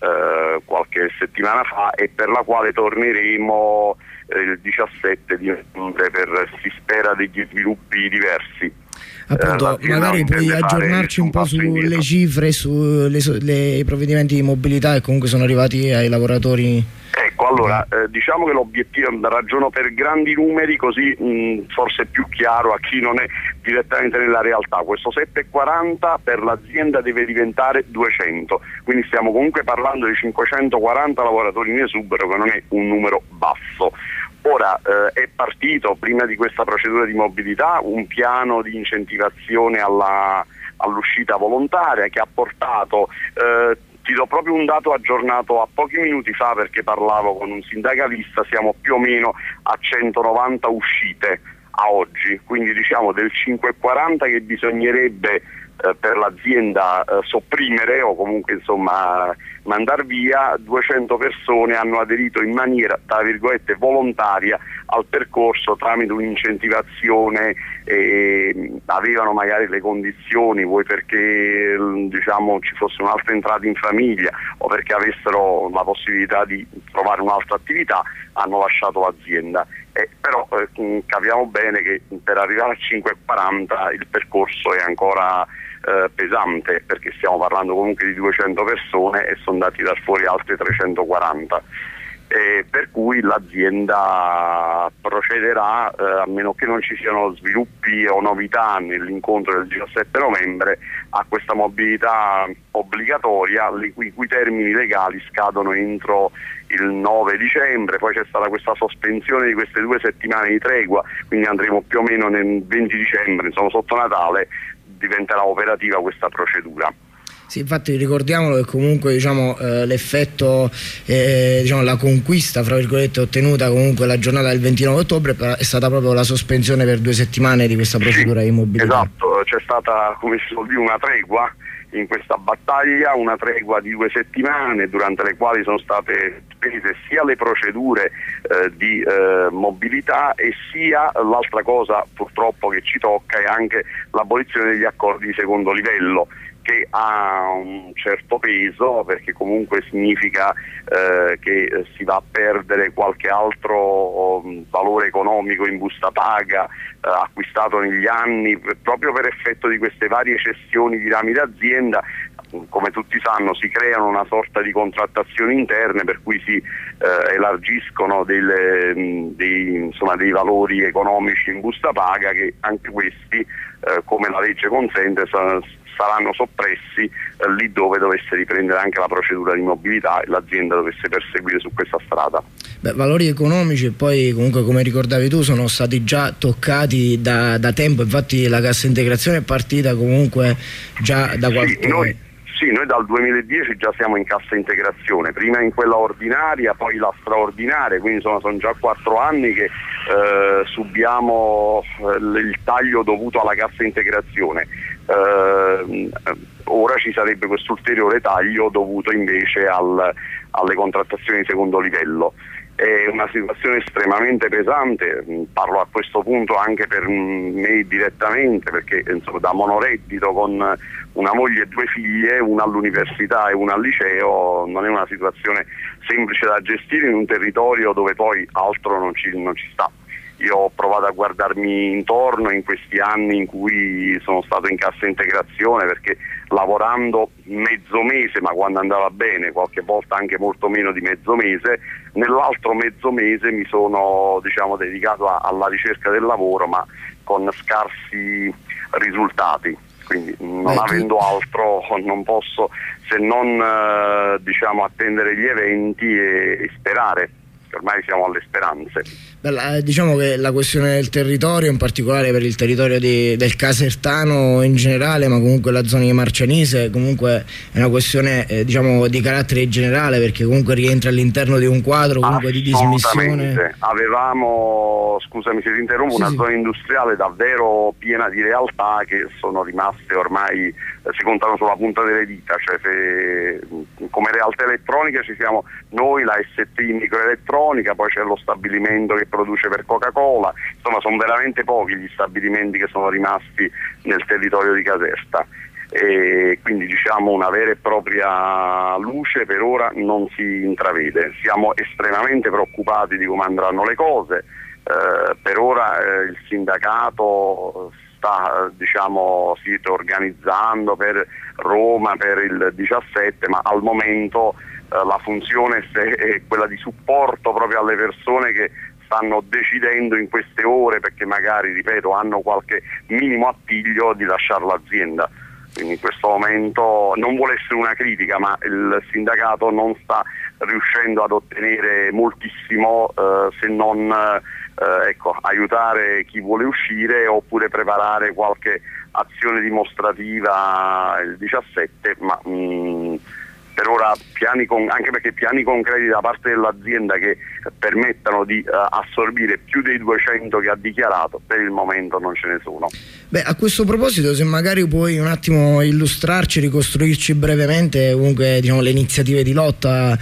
E: qualche settimana fa, e per la quale torneremo il 17 di novembre, si spera, degli sviluppi diversi.
D: Appunto, magari puoi aggiornarci un po' sulle cifre, sui provvedimenti di mobilità che comunque sono arrivati ai lavoratori.
E: Ecco, allora, diciamo che l'obiettivo, ragiono per grandi numeri, così forse è più chiaro a chi non è direttamente nella realtà. Questo 7,40 per l'azienda deve diventare 200, quindi stiamo comunque parlando di 540 lavoratori in esubero, che non è un numero basso. Ora è partito, prima di questa procedura di mobilità, un piano di incentivazione all'uscita volontaria, che ha portato, ti do proprio un dato aggiornato a pochi minuti fa, perché parlavo con un sindacalista, siamo più o meno a 190 uscite a oggi, quindi diciamo del 5,40 che bisognerebbe per l'azienda sopprimere, o comunque insomma mandar via. 200 persone hanno aderito in maniera, tra virgolette, volontaria al percorso tramite un'incentivazione, avevano magari le condizioni, vuoi perché diciamo ci fosse un'altra entrata in famiglia, o perché avessero la possibilità di trovare un'altra attività, hanno lasciato l'azienda. Però capiamo bene che per arrivare a 5,40 il percorso è ancora pesante, perché stiamo parlando comunque di 200 persone e sono dati dar fuori altre 340, per cui l'azienda procederà, a meno che non ci siano sviluppi o novità nell'incontro del 17 novembre, a questa mobilità obbligatoria, i cui termini legali scadono entro il 9 dicembre, poi c'è stata questa sospensione di queste 2 settimane di tregua, quindi andremo più o meno nel 20 dicembre, insomma sotto Natale diventerà operativa questa procedura.
D: Sì, infatti ricordiamolo che comunque diciamo l'effetto, diciamo la conquista fra virgolette ottenuta comunque la giornata del 29 ottobre è stata proprio la sospensione per 2 settimane di questa procedura di mobilità.
E: Esatto, c'è stata, come si suol dire, una tregua in questa battaglia, una tregua di 2 settimane durante le quali sono state spese sia le procedure di mobilità, e sia l'altra cosa purtroppo che ci tocca è anche l'abolizione degli accordi di secondo livello, che ha un certo peso, perché comunque significa che si va a perdere qualche altro valore economico in busta paga acquistato negli anni, proprio per effetto di queste varie cessioni di rami d'azienda. Come tutti sanno, si creano una sorta di contrattazioni interne, per cui si elargiscono dei valori economici in busta paga, che anche questi, come la legge consente, saranno soppressi lì dove dovesse riprendere anche la procedura di mobilità e l'azienda dovesse perseguire su questa strada.
D: Beh, valori economici, e poi comunque come ricordavi tu sono stati già toccati da tempo, infatti la cassa integrazione è partita comunque già da qualche tempo.
E: Noi dal 2010 già siamo in cassa integrazione, prima in quella ordinaria, poi la straordinaria, quindi sono già 4 anni che subiamo il taglio dovuto alla cassa integrazione. ora ci sarebbe questo ulteriore taglio dovuto invece alle contrattazioni di secondo livello. È una situazione estremamente pesante, parlo a questo punto anche per me direttamente, perché insomma, da monoreddito con una moglie e 2 figlie, una all'università e una al liceo, non è una situazione semplice da gestire in un territorio dove poi altro non ci sta. Io ho provato a guardarmi intorno in questi anni in cui sono stato in cassa integrazione, perché lavorando mezzo mese, ma quando andava bene, qualche volta anche molto meno di mezzo mese, nell'altro mezzo mese mi sono dedicato alla ricerca del lavoro, ma con scarsi risultati. Quindi non avendo altro non posso se non attendere gli eventi e sperare. Ormai siamo alle speranze.
D: Diciamo che la questione del territorio, in particolare per il territorio del Casertano in generale, ma comunque la zona di Marcianise, comunque è una questione di carattere generale, perché comunque rientra all'interno di un quadro comunque di dismissione.
E: Avevamo, scusami se ti interrompo, una zona industriale davvero piena di realtà che sono rimaste ormai, si contano sulla punta delle dita, cioè come realtà elettronica ci siamo noi, la ST Microelettronica, poi c'è lo stabilimento che produce per Coca-Cola, insomma sono veramente pochi gli stabilimenti che sono rimasti nel territorio di Caserta, e quindi una vera e propria luce per ora non si intravede. Siamo estremamente preoccupati di come andranno le cose. Per ora il sindacato sta si sta organizzando per Roma per il 17, ma al momento la funzione è quella di supporto proprio alle persone che stanno decidendo in queste ore, perché magari, ripeto, hanno qualche minimo appiglio di lasciare l'azienda. Quindi in questo momento non vuole essere una critica, ma il sindacato non sta riuscendo ad ottenere moltissimo, se non aiutare chi vuole uscire oppure preparare qualche azione dimostrativa il 17, ma per ora anche perché piani concreti da parte dell'azienda che permettano di assorbire più dei 200 che ha dichiarato, per il momento non ce ne sono.
D: A questo proposito, se magari puoi un attimo illustrarci, ricostruirci brevemente comunque le iniziative di lotta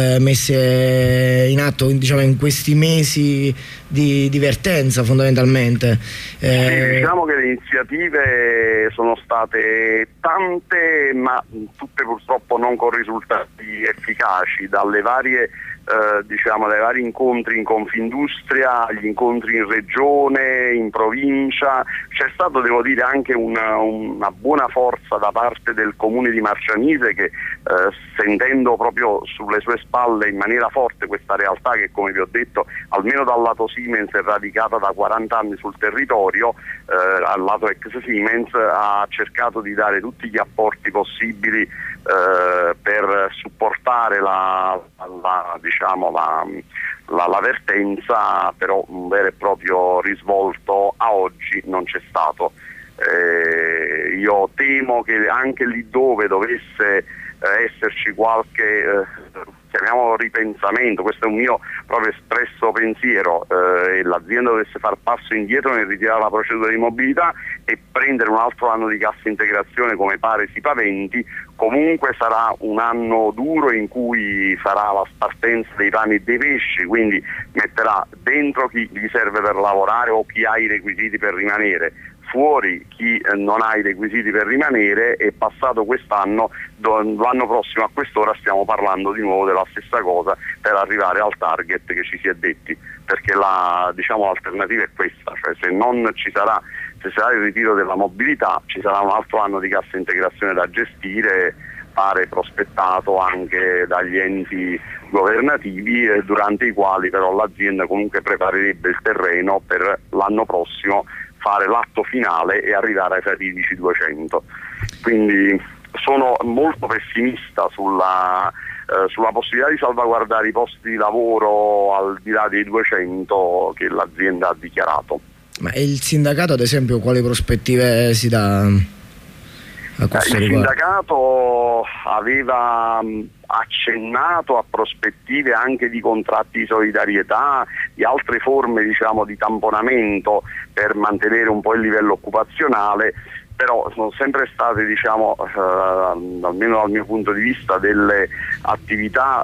D: messe in atto in questi mesi di vertenza fondamentalmente.
E: Diciamo che le iniziative sono state tante, ma tutte purtroppo non con risultati efficaci, dalle varie dai vari incontri in Confindustria agli incontri in regione, in provincia. C'è stato, devo dire, anche una buona forza da parte del comune di Marcianise che sentendo proprio sulle sue spalle in maniera forte questa realtà che, come vi ho detto, almeno dal lato Siemens è radicata da 40 anni sul territorio, al lato ex Siemens ha cercato di dare tutti gli apporti possibili per supportare la vertenza, però un vero e proprio risvolto a oggi non c'è stato. Io temo che anche lì dove dovesse esserci qualche chiamiamolo ripensamento, questo è un mio proprio espresso pensiero, e l'azienda dovesse far passo indietro nel ritirare la procedura di mobilità e prendere un altro anno di cassa integrazione come pare si paventi, comunque sarà un anno duro in cui sarà la spartenza dei pani e dei pesci, quindi metterà dentro chi gli serve per lavorare o chi ha i requisiti per rimanere, fuori chi non ha i requisiti per rimanere, e passato quest'anno, l'anno prossimo a quest'ora stiamo parlando di nuovo della stessa cosa per arrivare al target che ci si è detti, perché l'alternativa è questa, cioè se sarà il ritiro della mobilità ci sarà un altro anno di cassa integrazione da gestire, pare prospettato anche dagli enti governativi, durante i quali però l'azienda comunque preparerebbe il terreno per l'anno prossimo fare l'atto finale e arrivare ai fatidici 200. Quindi sono molto pessimista sulla possibilità di salvaguardare i posti di lavoro al di là dei 200 che l'azienda ha dichiarato. Ma
D: il sindacato, ad esempio, quali prospettive si dà a questo riguardo?
E: Il sindacato aveva accennato a prospettive anche di contratti di solidarietà, di altre forme di tamponamento per mantenere un po' il livello occupazionale. però sono sempre state, diciamo, almeno dal mio punto di vista, delle attività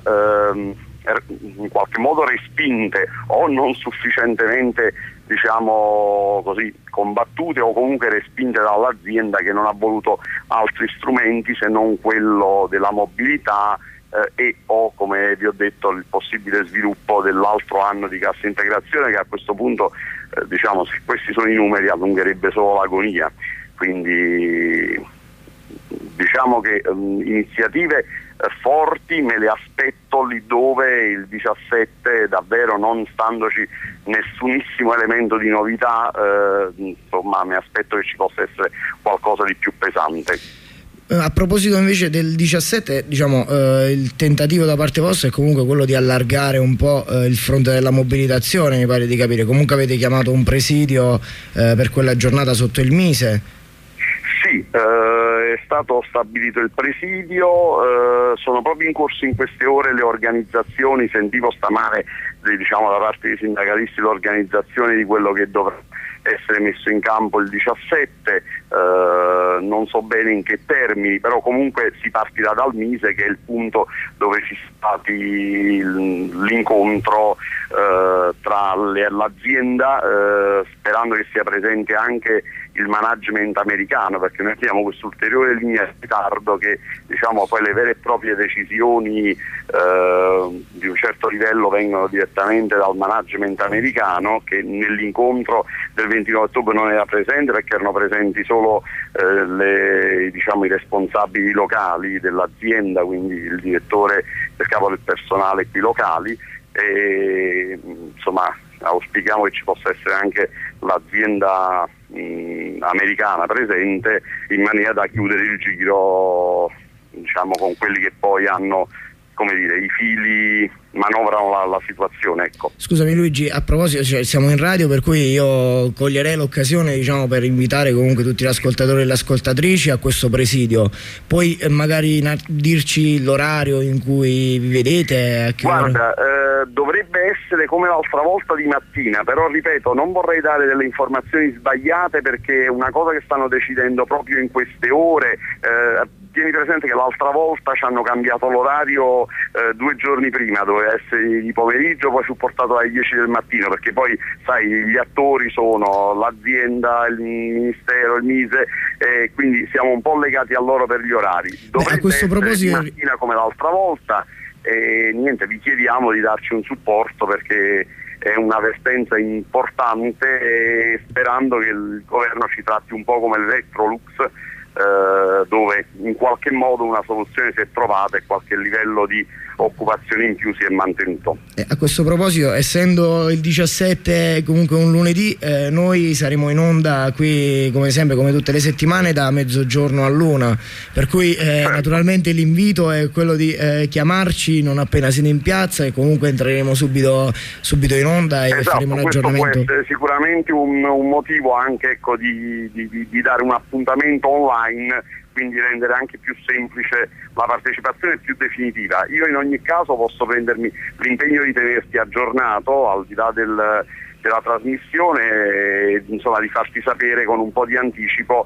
E: in qualche modo respinte o non sufficientemente, diciamo così, combattute o comunque respinte dall'azienda, che non ha voluto altri strumenti se non quello della mobilità e o, come vi ho detto, il possibile sviluppo dell'altro anno di cassa integrazione, che a questo punto diciamo, se questi sono i numeri, allungherebbe solo l'agonia. Quindi diciamo che iniziative forti me le aspetto lì dove il 17, davvero non standoci nessunissimo elemento di novità, insomma mi aspetto che ci possa essere qualcosa di più pesante.
D: A proposito invece del 17, diciamo, il tentativo da parte vostra è comunque quello di allargare un po' il fronte della mobilitazione, mi pare di capire. Comunque avete chiamato un presidio per quella giornata sotto il Mise.
E: Sì, è stato stabilito il presidio, sono proprio in corso in queste ore le organizzazioni, sentivo stamane, diciamo, da parte dei sindacalisti l'organizzazione di quello che dovrà essere messo in campo il 17, non so bene in che termini, però comunque si partirà dal Mise, che è il punto dove ci sta l'incontro tra l'azienda, sperando che sia presente anche il management americano, perché noi abbiamo questa ulteriore linea di ritardo che, diciamo, poi le vere e proprie decisioni di un certo livello vengono direttamente dal management americano, che nell'incontro del 29 ottobre non era presente perché erano presenti solo diciamo, i responsabili locali dell'azienda, quindi il direttore, il capo del personale qui locali, e insomma auspichiamo che ci possa essere anche l'azienda americana presente, in maniera da chiudere il giro, diciamo, con quelli che poi hanno, come dire, i fili, manovrano la situazione, ecco.
D: Scusami Luigi, a proposito, cioè, siamo in radio, per cui io coglierei l'occasione, diciamo, per invitare comunque tutti gli ascoltatori e le ascoltatrici a questo presidio. Puoi magari dirci l'orario in cui vi vedete? A che
E: Guarda, dovrebbe essere come l'altra volta di mattina, però ripeto, non vorrei dare delle informazioni sbagliate, perché è una cosa che stanno decidendo proprio in queste ore. Tieni presente che l'altra volta ci hanno cambiato l'orario 2 giorni prima, doveva essere di pomeriggio, poi fu portato alle 10 del mattino, perché poi sai, gli attori sono l'azienda, il ministero, il Mise, e quindi siamo un po' legati a loro per gli orari. Dovrebbe
D: a questo
E: essere
D: proposito
E: di mattina come l'altra volta, e niente, vi chiediamo di darci un supporto, perché è una vertenza importante, e sperando che il governo ci tratti un po' come l'Electrolux, dove in qualche modo una soluzione si è trovata e qualche livello di occupazione in più si è mantenuto.
D: A questo proposito, essendo il 17 comunque un lunedì, noi saremo in onda qui come sempre, come tutte le settimane, da mezzogiorno all'1, per cui naturalmente l'invito è quello di chiamarci non appena siete in piazza, e comunque entreremo subito in onda e faremo un aggiornamento.
E: Questo può essere sicuramente un motivo anche, ecco, di dare un appuntamento online, quindi rendere anche più semplice la partecipazione, più definitiva. Io in ogni caso posso prendermi l'impegno di tenerti aggiornato, al di là della trasmissione, e, insomma, di farti sapere con un po' di anticipo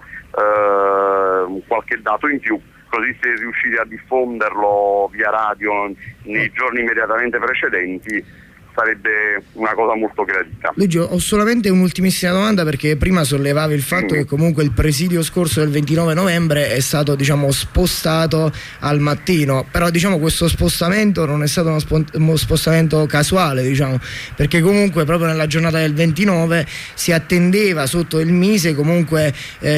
E: qualche dato in più, così se riuscite a diffonderlo via radio nei giorni immediatamente precedenti sarebbe una cosa molto gradita.
D: Luigi, ho solamente un'ultimissima domanda, perché prima sollevavi il fatto che comunque il presidio scorso del 29 novembre è stato, diciamo, spostato al mattino, però, diciamo, questo spostamento non è stato uno spostamento casuale, diciamo, perché comunque proprio nella giornata del 29 si attendeva sotto il Mise comunque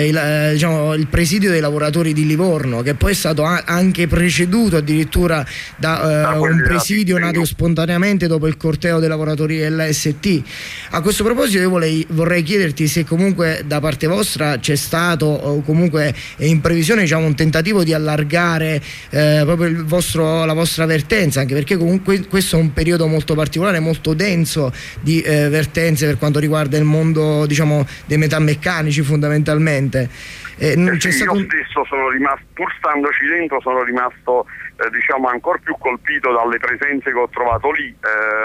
D: il presidio dei lavoratori di Livorno, che poi è stato anche preceduto addirittura da un presidio nato spontaneamente dopo il corteo dei lavoratori dell'AST. A questo proposito io vorrei chiederti se comunque da parte vostra c'è stato, o comunque è in previsione, diciamo, un tentativo di allargare proprio la vostra vertenza, anche perché comunque questo è un periodo molto particolare, molto denso di vertenze per quanto riguarda il mondo, diciamo, dei metalmeccanici fondamentalmente.
E: Io stesso sono rimasto, pur standoci dentro, sono rimasto diciamo ancora più colpito dalle presenze che ho trovato lì.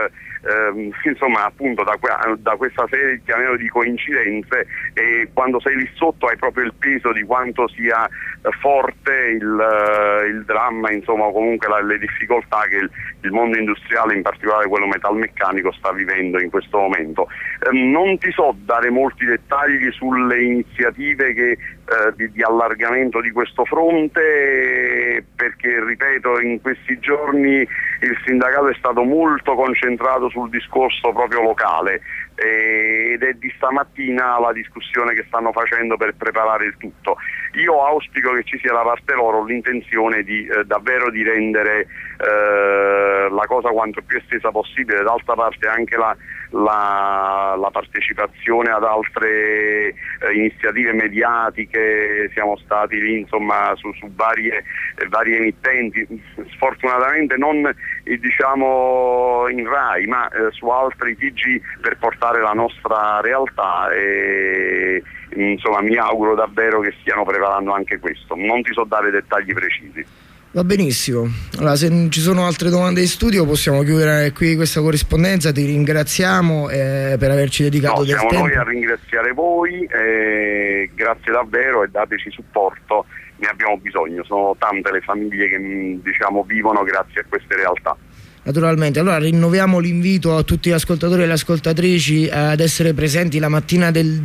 E: insomma appunto da questa serie chiamiamolo di coincidenze, e quando sei lì sotto hai proprio il peso di quanto sia forte il dramma, insomma, o comunque le difficoltà che il mondo industriale, in particolare quello metalmeccanico, sta vivendo in questo momento. Non ti so dare molti dettagli sulle iniziative di allargamento di questo fronte, perché ripeto, in questi giorni il sindacato è stato molto concentrato sul discorso proprio locale, ed è di stamattina la discussione che stanno facendo per preparare il tutto. Io auspico che ci sia da parte loro l'intenzione di davvero di rendere la cosa quanto più estesa possibile. D'altra parte anche la partecipazione ad altre iniziative mediatiche, siamo stati lì insomma su varie emittenti, sfortunatamente non diciamo in Rai, ma su altri TG, per portare la nostra realtà, e insomma mi auguro davvero che stiano preparando anche questo. Non ti so dare dettagli precisi.
D: Va benissimo, allora se non ci sono altre domande in studio possiamo chiudere qui questa corrispondenza. Ti ringraziamo per averci dedicato del tempo.
E: Siamo noi a ringraziare voi, grazie davvero, e dateci supporto, ne abbiamo bisogno, sono tante le famiglie che diciamo vivono grazie a queste realtà.
D: Naturalmente, allora rinnoviamo l'invito a tutti gli ascoltatori e le ascoltatrici ad essere presenti la mattina del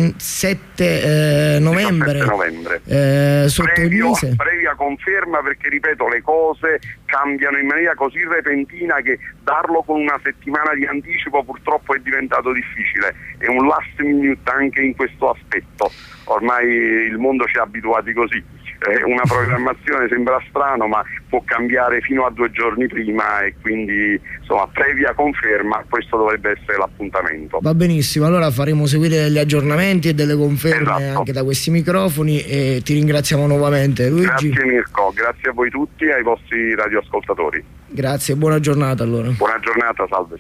D: 17 novembre, sotto il Mise.
E: Previa conferma, perché ripeto, le cose cambiano in maniera così repentina che darlo con una settimana di anticipo purtroppo è diventato difficile. È un last minute anche in questo aspetto, ormai il mondo ci ha abituati così. Una programmazione sembra strano, ma può cambiare fino a 2 giorni prima, e quindi insomma previa conferma questo dovrebbe essere l'appuntamento.
D: Va benissimo, allora faremo seguire degli aggiornamenti e delle conferme anche da questi microfoni, e ti ringraziamo nuovamente, Luigi.
E: Grazie Mirko, grazie a voi tutti e ai vostri radioascoltatori.
D: Grazie, buona giornata allora.
E: Buona giornata, salve.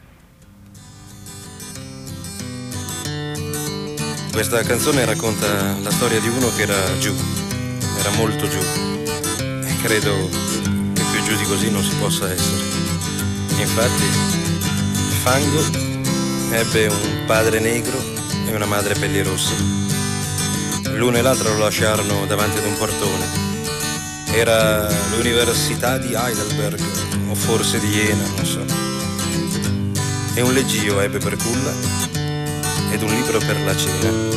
F: Questa canzone racconta la storia di uno che era giù. Era molto giù, e credo che più giù di così non si possa essere. Infatti Fango ebbe un padre negro e una madre pellirossa. L'uno e l'altro lo lasciarono davanti ad un portone. Era l'università di Heidelberg, o forse di Jena, non so. E un leggio ebbe per culla ed un libro per la cena.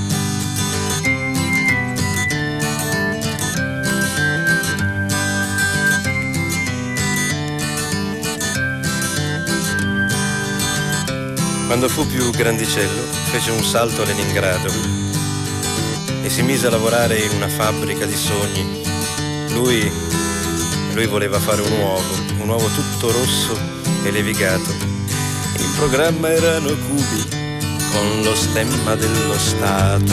F: Quando fu più grandicello fece un salto a Leningrado e si mise a lavorare in una fabbrica di sogni. Lui voleva fare un uovo tutto rosso e levigato. In programma erano cubi con lo stemma dello Stato.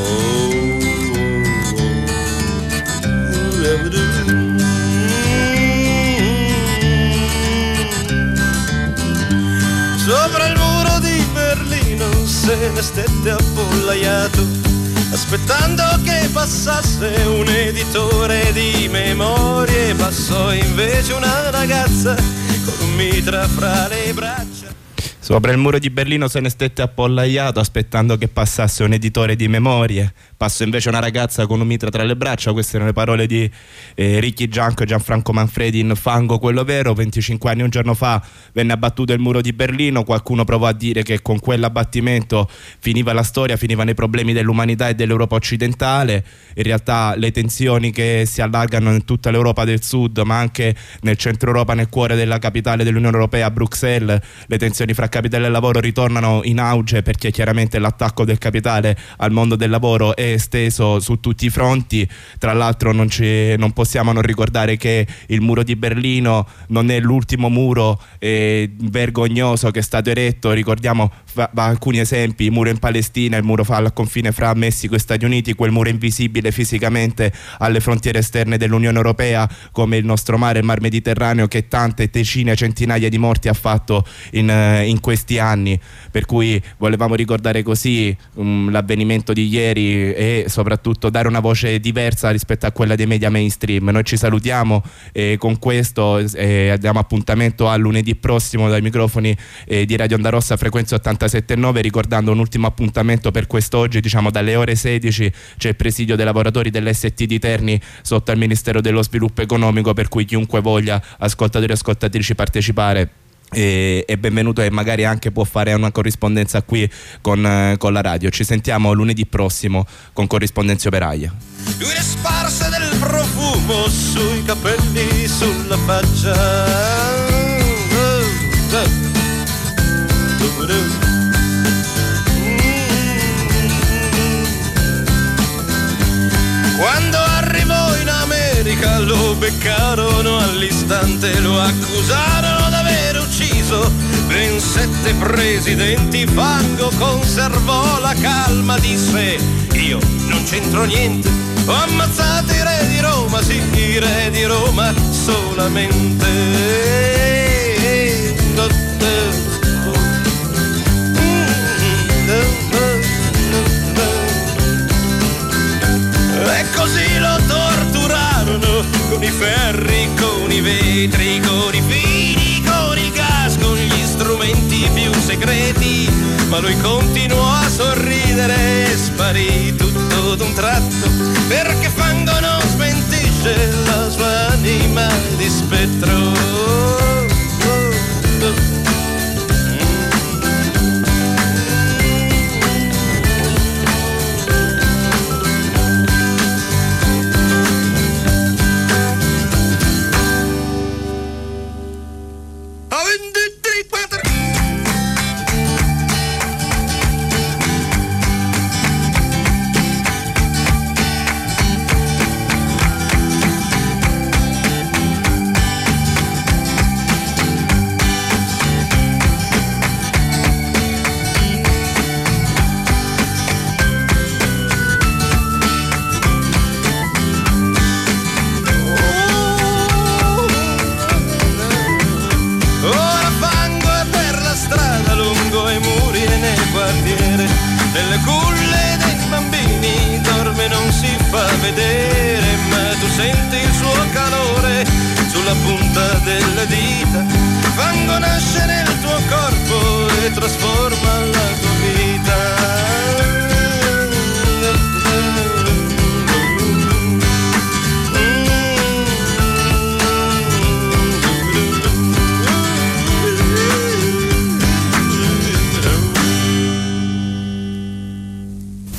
F: Sopra il muro di Berlino se ne stette appollaiato, aspettando che passasse un editore di memorie. Passò invece una ragazza con un mitra fra le braccia.
B: Sopra il muro di Berlino se ne stette appollaiato, aspettando che passasse un editore di memorie. Passò invece una ragazza con un mitra tra le braccia. Queste erano le parole di Ricky Gianco e Gianfranco Manfredi in Fango quello vero. 25 anni un giorno fa venne abbattuto il muro di Berlino. Qualcuno provò a dire che con quell'abbattimento finiva la storia, finivano i problemi dell'umanità e dell'Europa occidentale. In realtà le tensioni che si allargano in tutta l'Europa del Sud, ma anche nel centro Europa, nel cuore della capitale dell'Unione Europea, a Bruxelles, le tensioni fra capitale e lavoro ritornano in auge, perché chiaramente l'attacco del capitale al mondo del lavoro è esteso su tutti i fronti. Tra l'altro non possiamo non ricordare che il muro di Berlino non è l'ultimo muro vergognoso che è stato eretto. Ricordiamo alcuni esempi: il muro in Palestina, il muro al confine fra Messico e Stati Uniti, quel muro invisibile fisicamente alle frontiere esterne dell'Unione Europea, come il nostro mare, il Mar Mediterraneo, che tante decine, centinaia di morti ha fatto in questi anni. Per cui volevamo ricordare così l'avvenimento di ieri e soprattutto dare una voce diversa rispetto a quella dei media mainstream. Noi ci salutiamo con questo, diamo appuntamento a lunedì prossimo dai microfoni di Radio Onda Rossa frequenza 87.9, ricordando un ultimo appuntamento per quest'oggi, diciamo dalle ore 16 c'è il presidio dei lavoratori dell'ST di Terni sotto al Ministero dello Sviluppo Economico, per cui chiunque voglia, ascoltatori e ascoltatrici, partecipare è benvenuto, e magari anche può fare una corrispondenza qui con la radio. Ci sentiamo lunedì prossimo con Corrispondenze Operaie.
G: Lui le sparse del profumo sui capelli, sulla faccia. Quando arrivò in America lo beccarono all'istante, lo accusarono d'aver ucciso ben 7 presidenti. Fango conservò la calma, disse: io non c'entro niente, ho ammazzato i re di Roma, sì, i re di Roma solamente. E così lo torturarono con i ferri, con i vetri, con i fili, con il gas, con gli strumenti più segreti. Ma lui continuò a sorridere e sparì tutto d'un tratto, perché Fango non smentisce la sua anima di spettro. Nelle culle dei bambini dorme, non si fa vedere, ma tu senti il suo calore sulla punta delle dita. Fango